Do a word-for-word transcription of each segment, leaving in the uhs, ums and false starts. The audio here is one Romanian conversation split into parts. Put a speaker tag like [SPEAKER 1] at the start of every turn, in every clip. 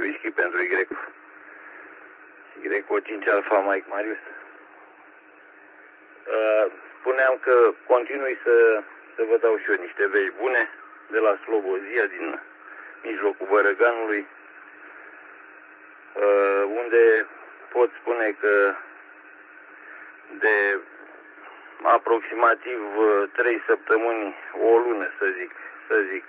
[SPEAKER 1] Whisky pentru Y. Y cinci Alfa Mike Marius. Uh, spuneam că continui să, să vă dau și eu niște vești bune de la Slobozia din mijlocul Bărăganului, uh, unde pot spune că de aproximativ trei săptămâni, o lună să zic, să zic,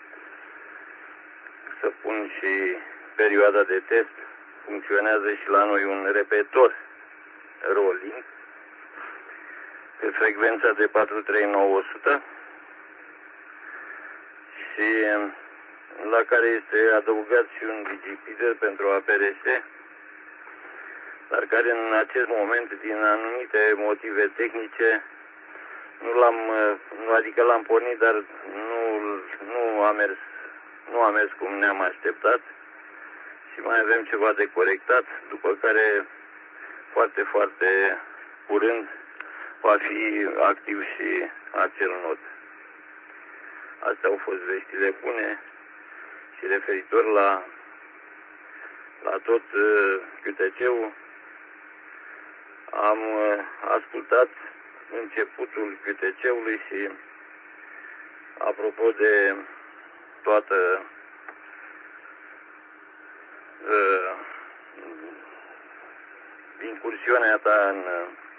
[SPEAKER 1] să pun și perioada de test, funcționează și la noi un repetor rolling pe frecvența de patru trei nouă zero zero și la care este adăugat și un digipeater pentru A P R S, dar care în acest moment, din anumite motive tehnice, nu l-am, adică l-am pornit, dar nu, nu a mers, nu a mers cum ne-am așteptat și mai avem ceva de corectat, după care foarte, foarte curând va fi activ și acel nod. Astea au fost veștile bune și referitor la, la tot uh, Q T C-ul, am uh, ascultat începutul Q T C-ului și apropo de toată uh, incursiunea ta în,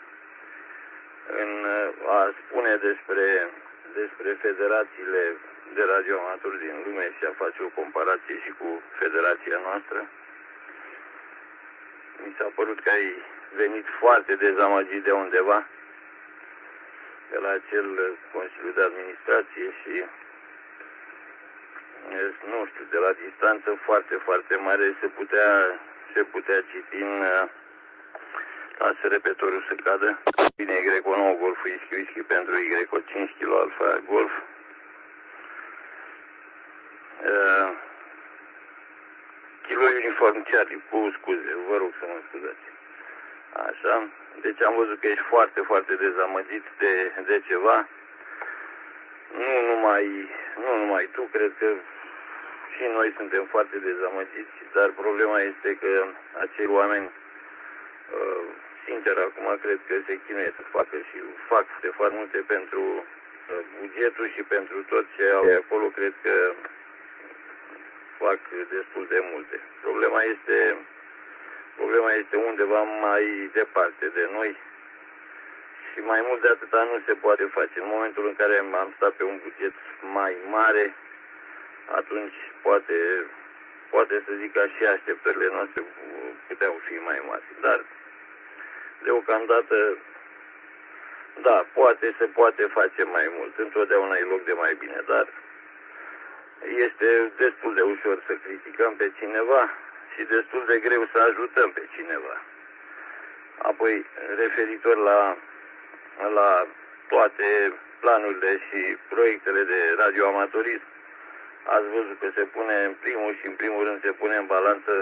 [SPEAKER 1] în a spune despre, despre federațiile de radioamatori din lume și a face o comparație și cu federația noastră, mi s-a părut că ai venit foarte dezamăgit de undeva, de la acel Consiliu de Administrație și, nu știu, de la distanță foarte, foarte mare se putea, se putea citi în, lasă repetorul să cadă, bine, Y nouă Golf Whisky Whisky pentru Y cinci Kilo Alfa Golf. Uh, Kilo Uniform Charlie, cu scuze, vă rog să mă scuzați. Așa, deci am văzut că ești foarte, foarte dezamăgit de, de ceva. Nu numai, nu numai tu, cred că și noi suntem foarte dezamăgiți, dar problema este că acei oameni, uh, sincer, acum cred că se chinuie să facă și fac de foarte multe pentru uh, bugetul și pentru tot ce au acolo, cred că fac destul de multe. Problema este, problema este undeva mai departe de noi și mai mult de atâta nu se poate face. În momentul în care am stat pe un buget mai mare, atunci poate, poate să zic că și așteptările noastre puteau fi mai mari. Dar, deocamdată, da, poate se poate face mai mult. Întotdeauna e loc de mai bine, dar este destul de ușor să criticăm pe cineva și destul de greu să ajutăm pe cineva. Apoi, referitor la, la toate planurile și proiectele de radioamatorism, ați văzut că se pune în primul și în primul rând se pune în balanță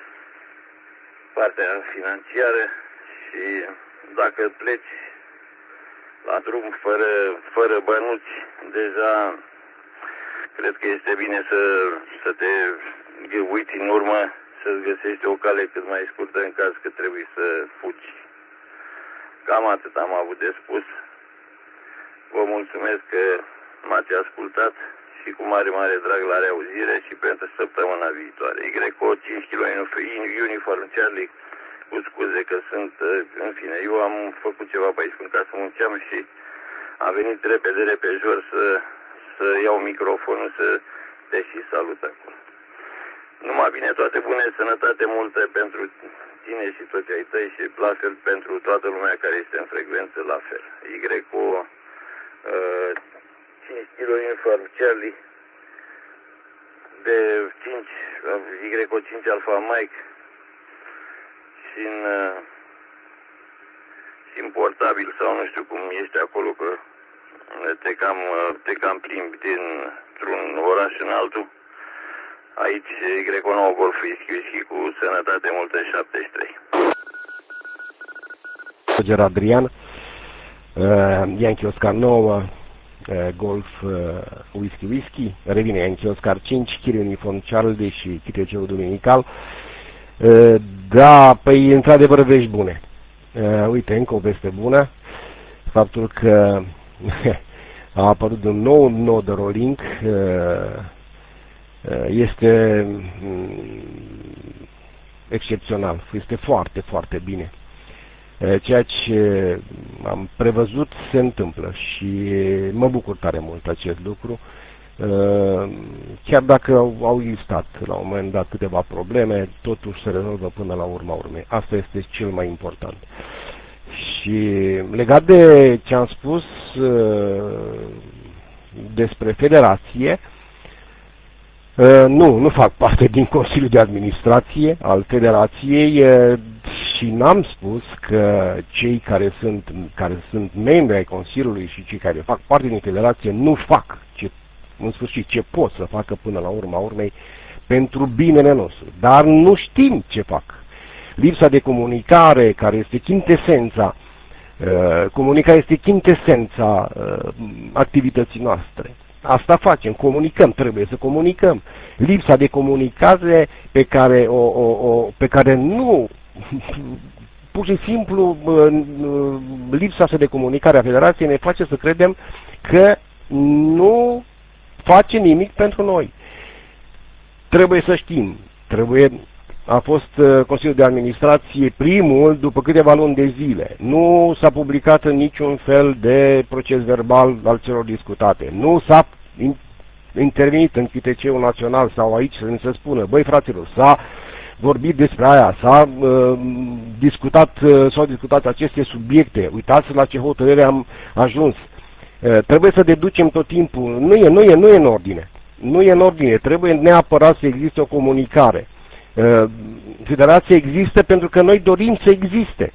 [SPEAKER 1] partea financiară și dacă pleci la drum fără, fără bănuți, deja cred că este bine să, să te uiți în urmă, să-ți găsești o cale cât mai scurtă în caz că trebuie să fugi. Cam atât am avut de spus. Vă mulțumesc că m-ați ascultat și cu mare, mare drag la reauzire și pentru săptămâna viitoare. Y cinci Kilo Uniform Charlie, cu scuze că sunt, în fine, eu am făcut ceva pe aici ca să munceam și am venit repede, repejor să, să iau microfonul, să te și salut acum. Numai bine, toate bune, sănătate multă pentru tine și toți ai tăi și la fel pentru toată lumea care este în frecvență, la fel. Y cu uh, cinci Kilo Uniform Charlie de cinci, Y cu cinci Alfa Mike și în, uh, și în portabil sau nu știu cum ești acolo, că te cam, te cam plimbi dintr-un oraș în altul. Aici Y nouă Golf Whisky Whisky cu sănătate multă șaptezeci și trei.
[SPEAKER 2] Roger Adrian, uh, Yankee Oscar nouă, Golf Whisky Whisky, revine Yankee Oscar cinci, Chile Uniform Charlie și Chiteceu Duminical. Da, păi într-adevăr vești bune. Uite, încă o veste bună, faptul că a apărut un nou nod de rolling, este excepțional, este foarte, foarte bine. Ceea ce am prevăzut se întâmplă și mă bucur tare mult acest lucru, chiar dacă au existat la un moment dat câteva probleme, totuși se rezolvă până la urma urmei. Asta este cel mai important. Și legat de ce am spus despre federație, nu, nu fac parte din Consiliul de Administrație al Federației și n-am spus că cei care sunt, care sunt membri ai Consiliului și cei care fac parte din Federație nu fac ce, în sfârșit, ce pot să facă până la urma urmei pentru binele nostru. Dar nu știm ce fac. Lipsa de comunicare, care este chintesența, comunicarea este chintesența activității noastre. Asta facem, comunicăm, trebuie să comunicăm. Lipsa de comunicare pe care, o, o, o, pe care nu, pur și simplu, lipsa asta de comunicare a Federației ne face să credem că nu face nimic pentru noi. Trebuie să știm, trebuie, a fost Consiliul de Administrație primul după câteva luni de zile. Nu s-a publicat în niciun fel de proces verbal al celor discutate. Nu s-a intervenit în Q T C-ul național sau aici să ne se spună, băi fraților, s-a vorbit despre aia, s-a uh, discutat, uh, s-au discutat aceste subiecte, uitați la ce hotărâre am ajuns. Uh, trebuie să deducem tot timpul, nu e, nu e, nu e în ordine. Nu e în ordine, trebuie neapărat să existe o comunicare. Uh, Federația există pentru că noi dorim să existe.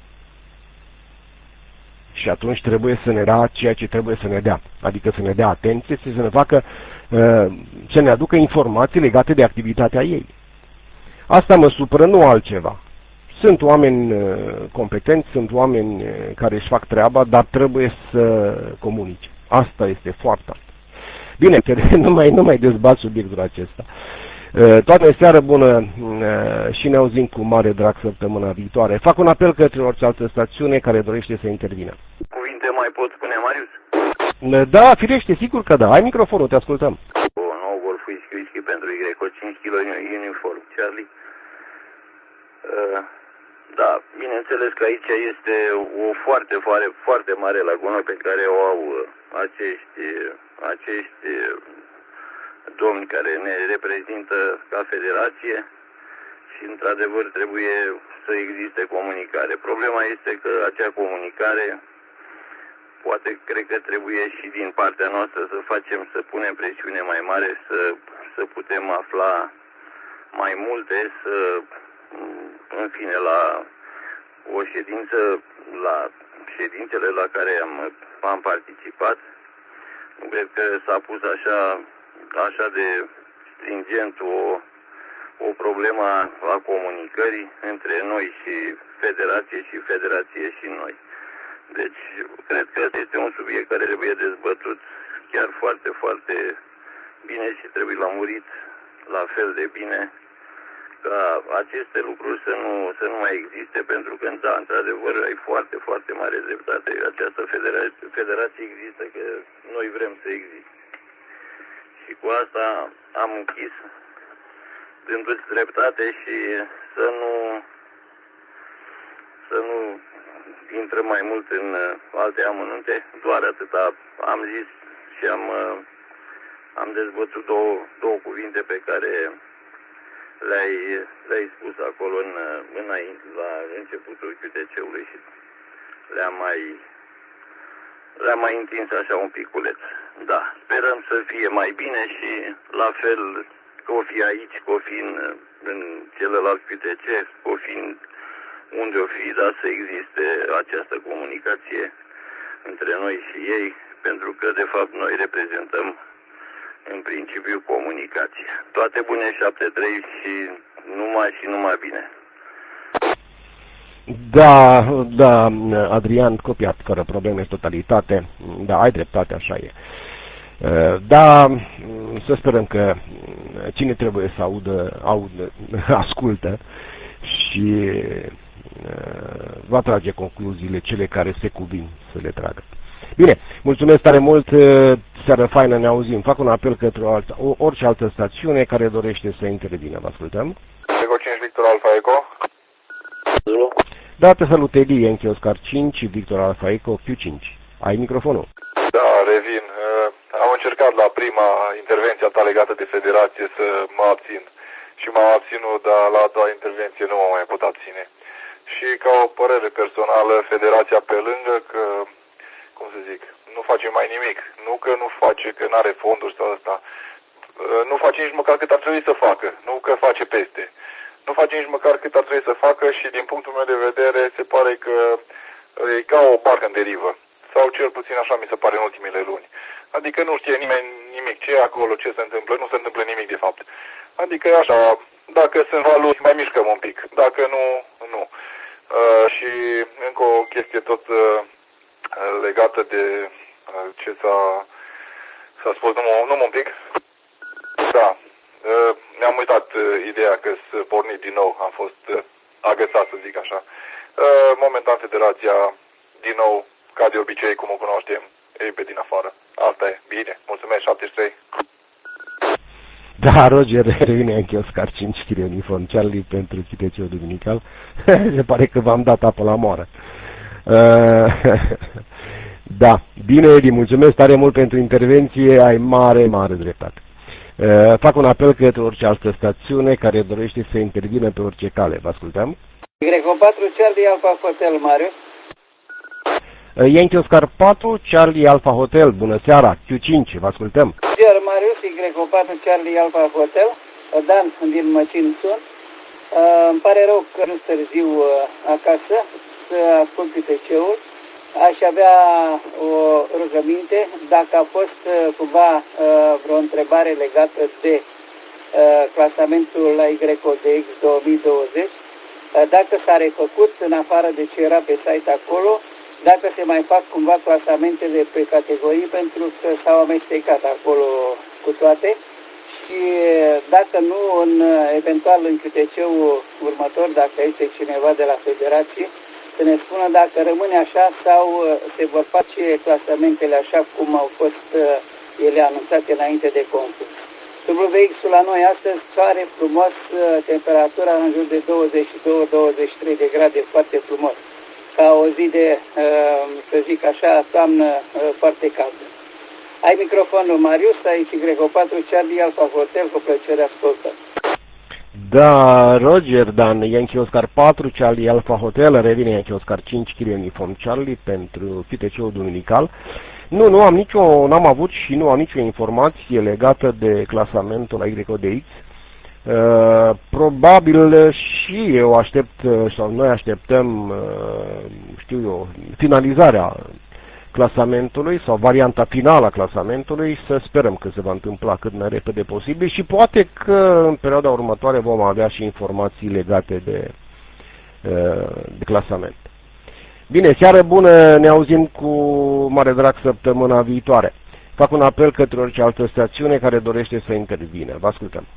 [SPEAKER 2] Și atunci trebuie să ne dea ceea ce trebuie să ne dea. Adică să ne dea atenție, să ne facă, să ne aducă informații legate de activitatea ei. Asta mă supără, nu altceva. Sunt oameni competenți, sunt oameni care își fac treaba, dar trebuie să comunice. Asta este foarte alt. Bine, nu mai, nu mai dezbat subiectul acesta. Toată seară bună și ne auzim cu mare drag săptămâna viitoare. Fac un apel către orice altă stațiune care dorește să intervină.
[SPEAKER 1] Cuvinte mai pot spune, Marius?
[SPEAKER 2] Da, firește, sigur că da. Ai microfonul, te ascultăm.
[SPEAKER 1] O nouă Golf Whisky Whisky pentru Y cinci kilo Uniform Charlie. Uh, da, bineînțeles că aici este o foarte, foarte, foarte mare lagună pe care o au acești, acești domni care ne reprezintă ca federație și într-adevăr trebuie să existe comunicare. Problema este că acea comunicare poate, cred că trebuie și din partea noastră să facem, să punem presiune mai mare, să, să putem afla mai multe, să, în fine, la o ședință, la ședințele la care am, am participat, nu cred că s-a pus așa așa de stringent o, o problemă a comunicării între noi și federație și federație și noi. Deci, cred că este un subiect care trebuie dezbătut chiar foarte, foarte bine și trebuie lămurit la fel de bine ca aceste lucruri să nu, să nu mai existe, pentru că, da, într-adevăr, ai foarte, foarte mare dreptate. Această federație, federație există, că noi vrem să existe. Și cu asta am închis, dându-ți dreptate și să nu, să nu intrăm mai mult în alte amănunte. Doar atâta am zis și am, am dezbătut două, două cuvinte pe care le-ai, le-ai spus acolo în, înainte, la începutul Q T C-ului și le-am mai... Le-am mai întins așa un piculeț. Da, sperăm să fie mai bine și la fel că o fi aici, că o fi în, în celălalt Q T C, că o fi în unde o fi, dar să existe această comunicație între noi și ei, pentru că de fapt noi reprezentăm în principiu comunicația. Toate bune, șapte trei și numai și numai bine.
[SPEAKER 2] Da, da, Adrian, copiat, fără probleme, totalitate. Da, ai dreptate, așa e. Da, să sperăm că cine trebuie să audă, audă ascultă și va trage concluziile cele care se cuvin să le tragă. Bine, mulțumesc tare mult, seară faină, ne auzim. Fac un apel către o altă, orice altă stațiune care dorește să intervină. Vă ascultăm.
[SPEAKER 3] Eco cinci, Victor Alfa Eco.
[SPEAKER 2] Da, te salut, Eli, Yankee Oscar cinci, Victor Alfa Eco, Q cinci. Ai microfonul.
[SPEAKER 3] Da, revin. Am încercat la prima intervenție a ta legată de federație să mă abțin. Și m-am abținut, dar la a doua intervenție nu mă mai pot abține. Și ca o părere personală, federația pe lângă că, cum să zic, nu face mai nimic. Nu că nu face, că nu are fonduri sau asta. Nu face nici măcar cât ar trebui să facă. Nu că face peste. Nu face nici măcar cât ar trebui să facă și din punctul meu de vedere se pare că e ca o barcă în derivă. Sau cel puțin așa mi se pare în ultimele luni. Adică nu știe nimeni nimic ce e acolo, ce se întâmplă, nu se întâmplă nimic de fapt. Adică așa, dacă sunt valuri, mai mișcăm un pic. Dacă nu, nu. Uh, și încă o chestie tot uh, legată de uh, ce s-a, s-a spus, nu, nu un pic. Da, uh, mi-am uitat uh, ideea că s-a pornit din nou, am fost uh, agățat, să zic așa. Uh, momentan federația, din nou, ca de obicei, cum o cunoaștem, e pe din afară. Asta e. Bine. Mulțumesc. șaptezeci și trei.
[SPEAKER 2] Da, Roger, revine Yankee Oscar cinci, Kilo Uniform Charlie pentru C T C-ul duminical. Se pare că v-am dat apă la moară. Uh, da, bine, Edi, mulțumesc tare mult pentru intervenție, ai mare, mare dreptate. Uh, fac un apel către orice altă stațiune care dorește să intervină pe orice cale. Vă ascultăm?
[SPEAKER 4] Y patru, Charlie Alpha Hotel, Marius.
[SPEAKER 2] Yankee Oscar patru, Charlie Alpha Hotel, bună seara, Q cinci, vă ascultăm.
[SPEAKER 4] Ger Marius, Y patru, Charlie Alpha Hotel, Dan din Măcin sunt. Îmi pare rău că nu târziu acasă să ascult T C-ul. Aș avea o rugăminte, dacă a fost cumva vreo întrebare legată de clasamentul la Y D X două mii douăzeci, dacă s-a refăcut în afară de ce era pe site acolo, dacă se mai fac cumva clasamentele pe categorii, pentru că s-au amestecat acolo cu toate și dacă nu, în eventual în Q T C-ul următor, dacă este cineva de la federație, să ne spună dacă rămâne așa sau se vor face clasamentele așa cum au fost ele anunțate înainte de concurs. W X-ul la noi astăzi soare frumos, temperatura în jur de douăzeci și doi douăzeci și trei de grade, foarte frumos. Ca o zi de, să zic așa, toamnă foarte caldă. Ai microfonul, Marius, aici Y patru, Charlie Alpha Hotel, cu plăcere ascultă.
[SPEAKER 2] Da, Roger, Dan, Yankee Oscar patru, Charlie Alpha Hotel, revine Yankee Oscar cinci, Kilo Uniform Charlie pentru Q T C-ul duminical. Nu, nu am nicio, n-am avut și nu am nicio informație legată de clasamentul la Y D X. Uh, probabil și eu aștept, sau noi așteptăm, uh, știu eu, finalizarea clasamentului sau varianta finală a clasamentului, să sperăm că se va întâmpla cât mai repede posibil și poate că în perioada următoare vom avea și informații legate de, uh, de clasament. Bine, seară bună, ne auzim cu mare drag săptămâna viitoare. Fac un apel către orice altă stațiune care dorește să intervină. Vă ascultăm.